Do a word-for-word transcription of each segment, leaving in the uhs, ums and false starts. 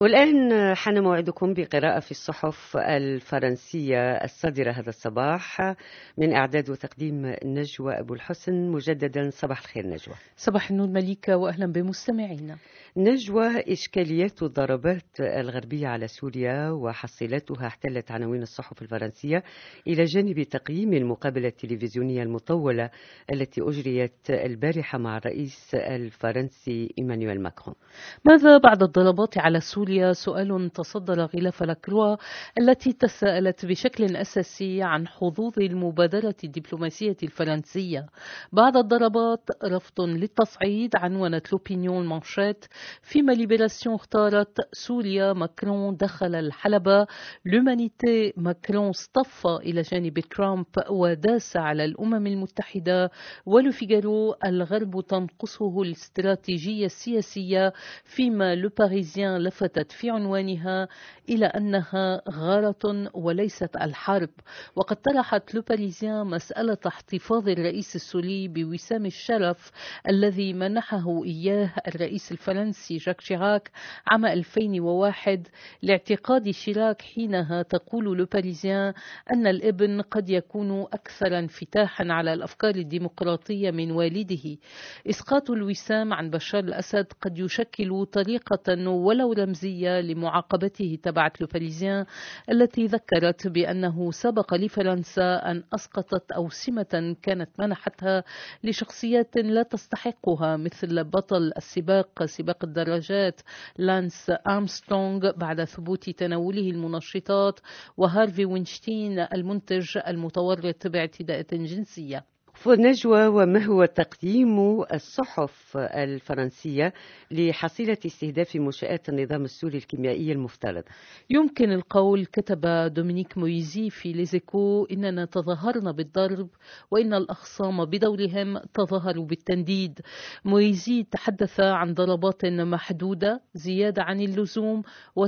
والآن حان موعدكم بقراءة في الصحف الفرنسية الصادرة هذا الصباح من إعداد وتقديم نجوى أبو الحسن. مجددا صباح الخير نجوى. صباح النور مليكة، وأهلا بمستمعينا. نجوى، إشكاليات الضربات الغربية على سوريا وحصيلتها احتلت عناوين الصحف الفرنسية إلى جانب تقييم المقابلة التلفزيونية المطولة التي أجريت البارحة مع الرئيس الفرنسي إيمانويل ماكرون. ماذا بعد الضربات على سوريا؟ سؤال تصدر غلاف لاكروا التي تساءلت بشكل أساسي عن حظوظ المبادرة الدبلوماسية الفرنسية بعد الضربات. رفض للتصعيد عنونت لوبينيون مانشيت، فيما ليبراسيون اختارت سوريا ماكرون دخل الحلبة، لومانيتي ماكرون اصطف إلى جانب ترامب وداس على الأمم المتحدة، ولوفيغارو الغرب تنقصه الاستراتيجية السياسية، فيما لو باريزيان لفتت في عنوانها إلى أنها غارة وليست الحرب. وقد طرحت لو باريزيان مسألة احتفاظ الرئيس السوري بوسام الشرف الذي منحه إياه الرئيس الفرنسي جاك شيراك عام ألفين وواحد لاعتقاد شيراك حينها، تقول لو باريزيان، أن الابن قد يكون أكثر انفتاحا على الأفكار الديمقراطية من والده. إسقاط الوسام عن بشار الأسد قد يشكل طريقة ولو رمزية لمعاقبته، تبعت لو باريزيان، التي ذكرت بأنه سبق لفرنسا أن أسقطت أوسمة كانت منحتها لشخصيات لا تستحقها، مثل بطل السباق سباق الدراجات لانس أرمسترونغ بعد ثبوت تناوله المنشطات، وهارفي وينشتين المنتج المتورط باعتداءات جنسية. نجوى، وما هو تقييم الصحف الفرنسية لحصيلة استهداف منشآت النظام السوري الكيميائي المفترض؟ يمكن القول، كتب دومينيك مويزي في ليزيكو، إننا تظاهرنا بالضرب وإن الأخصام بدورهم تظاهروا بالتنديد. مويزي تحدث عن ضربات محدودة زيادة عن اللزوم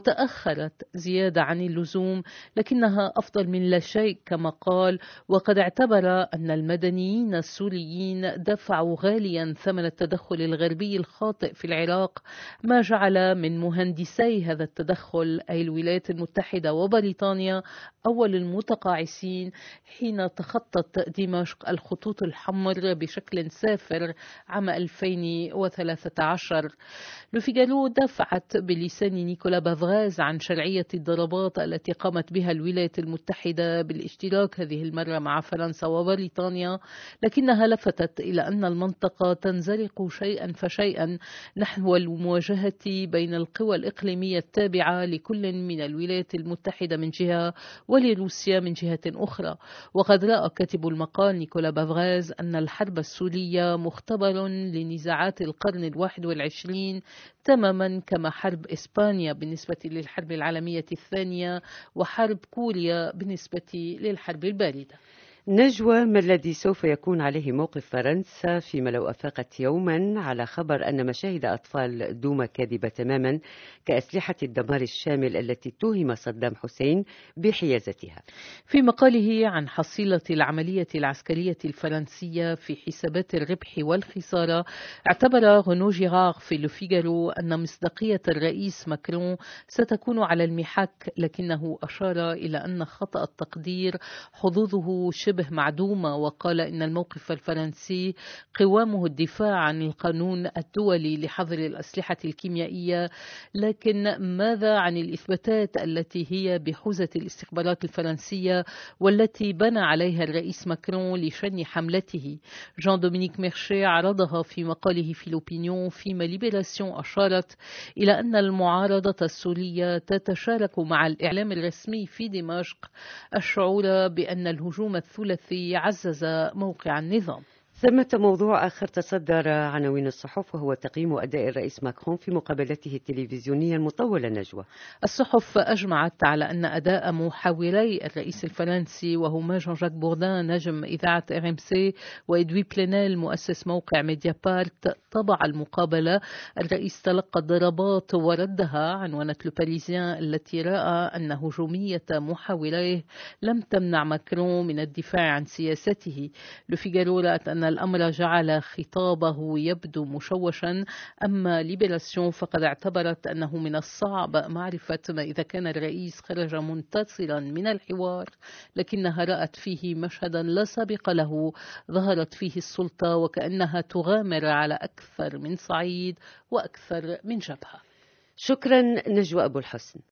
وتأخرت زيادة عن اللزوم، لكنها أفضل من لا شيء كما قال، وقد اعتبر أن المدنيين السوريين دفعوا غاليا ثمن التدخل الغربي الخاطئ في العراق، ما جعل من مهندسي هذا التدخل أي الولايات المتحدة وبريطانيا أول المتقاعسين حين تخطت دمشق الخطوط الحمر بشكل سافر عام ألفين وثلاثة عشر. لوفيغارو دافعت بلسان نيكولا بافغاز عن شرعية الضربات التي قامت بها الولايات المتحدة بالاشتراك هذه المرة مع فرنسا وبريطانيا، لكنها لفتت إلى أن المنطقة تنزلق شيئا فشيئا نحو المواجهة بين القوى الإقليمية التابعة لكل من الولايات المتحدة من جهة ولروسيا من جهة أخرى. وقد رأى كاتب المقال نيكولا بافغاز أن الحرب السورية مختبر لنزاعات القرن الواحد والعشرين، تماما كما حرب إسبانيا بالنسبة للحرب العالمية الثانية وحرب كوريا بالنسبة للحرب الباردة. نجوى، ما الذي سوف يكون عليه موقف فرنسا فيما لو أفاقت يوما على خبر أن مشاهد أطفال دوما كاذبة تماما كأسلحة الدمار الشامل التي اتهم صدام حسين بحيازتها؟ في مقاله عن حصيلة العملية العسكرية الفرنسية في حسابات الربح والخسارة، اعتبر غنو جيرار في لوفيغارو أن مصداقية الرئيس ماكرون ستكون على المحك، لكنه أشار إلى أن خطأ التقدير حظوظه شبه معدومة، وقال إن الموقف الفرنسي قوامه الدفاع عن القانون الدولي لحظر الأسلحة الكيميائية، لكن ماذا عن الإثباتات التي هي بحوزة الاستخبارات الفرنسية والتي بنى عليها الرئيس ماكرون لشن حملته؟ جان دومينيك ميرشي عرضها في مقاله في لوبينيون، فيما ليبراسيون أشارت إلى أن المعارضة السورية تتشارك مع الإعلام الرسمي في دمشق الشعور بأن الهجوم الثلاثي عزز موقع النظام. ثمة موضوع آخر تصدر عناوين الصحف، وهو تقييم أداء الرئيس ماكرون في مقابلته التلفزيونية المطولة. نجوى، الصحف أجمعت على أن أداء محاوري الرئيس الفرنسي وهما جان جاك بوردان نجم إذاعة ار ام سي وإدوي بلينيل مؤسس موقع ميديا بارت طبع المقابلة. الرئيس تلقى الضربات وردها، عنونت لو باريزيان التي رأى أن هجومية محاوريه لم تمنع ماكرون من الدفاع عن سياسته. لو فيغارو رأت أن الأمر جعل خطابه يبدو مشوشا. أما ليبراسيون فقد اعتبرت أنه من الصعب معرفة ما إذا كان الرئيس خرج منتصرا من الحوار، لكنها رأت فيه مشهدا لا سابق له، ظهرت فيه السلطة وكأنها تغامر على أكثر من صعيد وأكثر من جبهة. شكرا نجوى أبو الحسن.